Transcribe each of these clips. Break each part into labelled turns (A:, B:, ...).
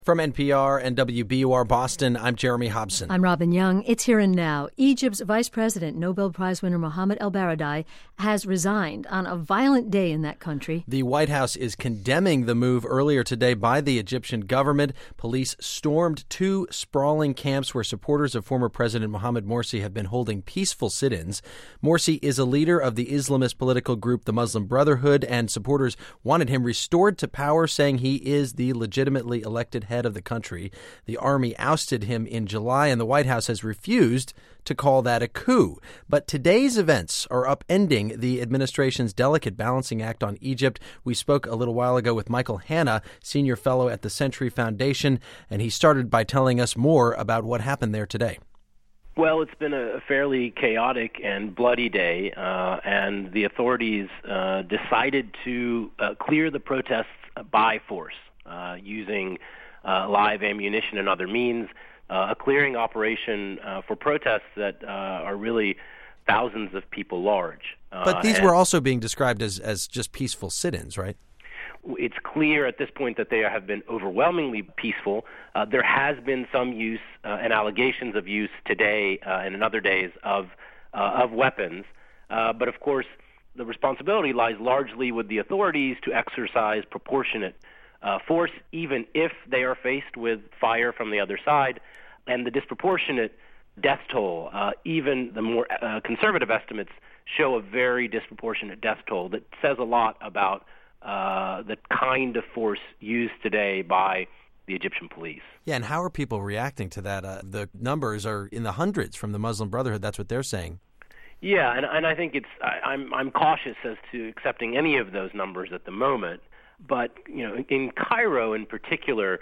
A: From NPR and WBUR Boston, I'm Jeremy Hobson.
B: I'm Robin Young. It's Here and Now. Egypt's Vice President, Nobel Prize winner Mohamed El-Baradei, has resigned on a violent day in that country.
A: The White House is condemning the move earlier today by the Egyptian government. Police stormed two sprawling camps where supporters of former President Mohamed Morsi have been holding peaceful sit-ins. Morsi is a leader of the Islamist political group, the Muslim Brotherhood, and supporters wanted him restored to power, saying he is the legitimately elected head of the country. The army ousted him in July, and the White House has refused to call that a coup. But today's events are upending the administration's delicate balancing act on Egypt. We spoke a little while ago with Michael Hanna, senior fellow at the Century Foundation, and he started by telling us more about what happened there today.
C: Well, it's been a fairly chaotic and bloody day, and the authorities decided to clear the protests by force, using live ammunition and other means, a clearing operation for protests that are really thousands of people large.
A: But these were also being described as just peaceful sit-ins, right?
C: It's clear at this point that they have been overwhelmingly peaceful. There has been some use and allegations of use today and in other days of weapons. But of course, the responsibility lies largely with the authorities to exercise proportionate force, even if they are faced with fire from the other side. And the disproportionate death toll, even the more conservative estimates, show a very disproportionate death toll that says a lot about the kind of force used today by the Egyptian police.
A: Yeah, and how are people reacting to that? The numbers are in the hundreds from the Muslim Brotherhood. That's what they're saying.
C: Yeah, and I think I'm cautious as to accepting any of those numbers at the moment. But in Cairo in particular,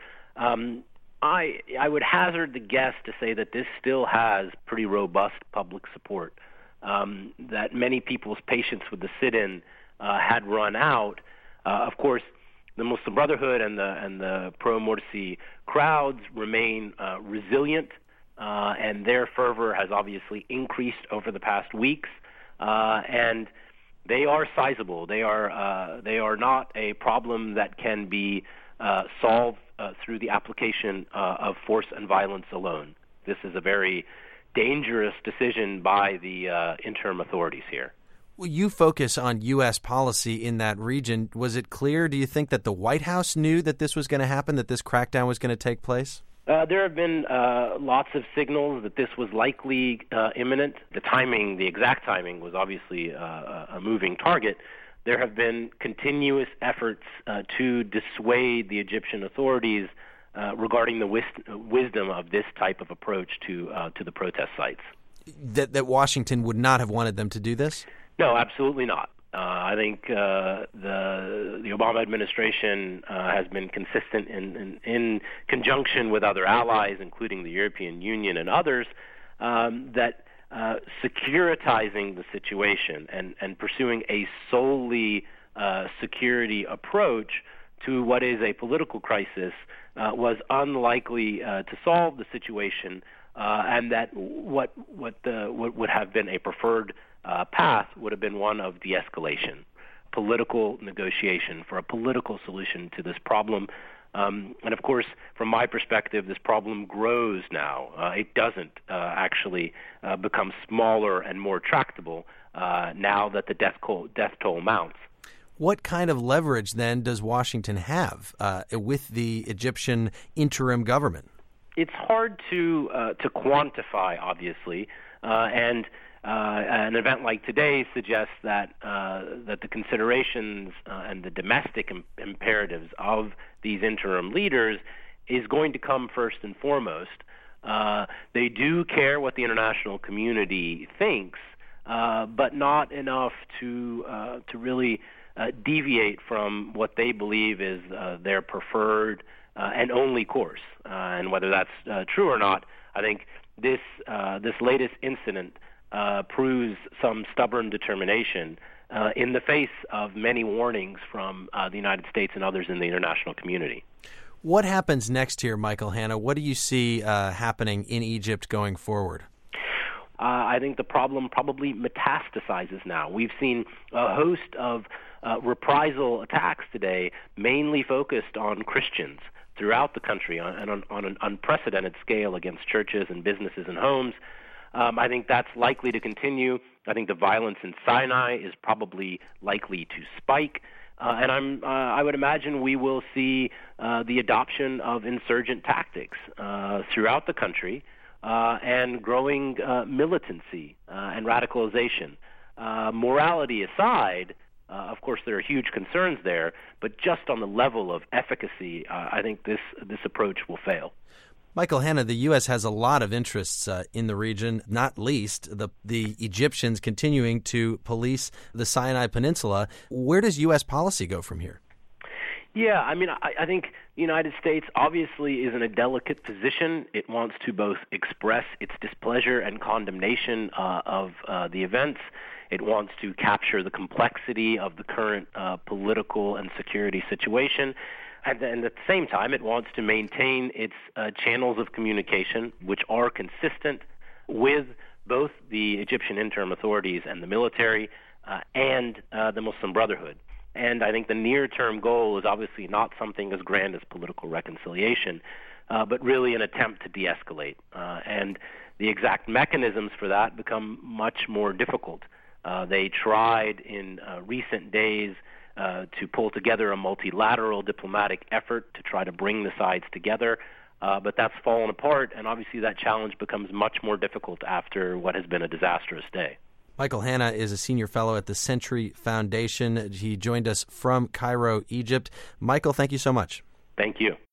C: I would hazard the guess to say that this still has pretty robust public support. That many people's patience with the sit-in had run out. Of course, the Muslim Brotherhood and the pro-Morsi crowds remain resilient, and their fervor has obviously increased over the past weeks, and they are sizable. They are not a problem that can be solved through the application of force and violence alone. This is a very dangerous decision by the interim authorities here.
A: Well, you focus on U.S. policy in that region. Was it clear, do you think, that the White House knew that this was going to happen, that this crackdown was going to take place?
C: There have been lots of signals that this was likely imminent. The exact timing was obviously a moving target. There have been continuous efforts to dissuade the Egyptian authorities regarding the wisdom of this type of approach to the protest sites.
A: That Washington would not have wanted them to do this?
C: No, absolutely not. I think the Obama administration has been consistent in conjunction with other allies, including the European Union and others, that securitizing the situation and pursuing a solely security approach to what is a political crisis was unlikely to solve the situation, and that what would have been a preferred path would have been one of de-escalation, political negotiation for a political solution to this problem. And of course, from my perspective, this problem grows now. It doesn't actually become smaller and more tractable now that the death toll mounts.
A: What kind of leverage, then, does Washington have with the Egyptian interim government?
C: It's hard to quantify, obviously, and an event like today suggests that the considerations and the domestic imperatives of these interim leaders is going to come first and foremost. They do care what the international community thinks, but not enough to really deviate from what they believe is their preferred and only course. And whether that's true or not, I think this latest incident proves some stubborn determination in the face of many warnings from the United States and others in the international community.
A: What happens next here, Michael Hanna? What do you see happening in Egypt going forward?
C: I think the problem probably metastasizes now. We've seen a host of reprisal attacks today, mainly focused on Christians, throughout the country on an unprecedented scale against churches and businesses and homes. I think that's likely to continue. I think the violence in Sinai is probably likely to spike. And I would imagine we will see the adoption of insurgent tactics throughout the country and growing militancy and radicalization. Morality aside, of course, there are huge concerns there, but just on the level of efficacy, I think this approach will fail.
A: Michael Hanna, the U.S. has a lot of interests in the region, not least the Egyptians continuing to police the Sinai Peninsula. Where does U.S. policy go from here?
C: Yeah, I think the United States obviously is in a delicate position. It wants to both express its displeasure and condemnation of the events. It wants to capture the complexity of the current political and security situation. And at the same time, it wants to maintain its channels of communication, which are consistent with both the Egyptian interim authorities and the military and the Muslim Brotherhood. And I think the near-term goal is obviously not something as grand as political reconciliation, but really an attempt to de-escalate. And the exact mechanisms for that become much more difficult. They tried in recent days to pull together a multilateral diplomatic effort to try to bring the sides together, but that's fallen apart, and obviously that challenge becomes much more difficult after what has been a disastrous day.
A: Michael Hanna is a senior fellow at the Century Foundation. He joined us from Cairo, Egypt. Michael, thank you so much.
C: Thank you.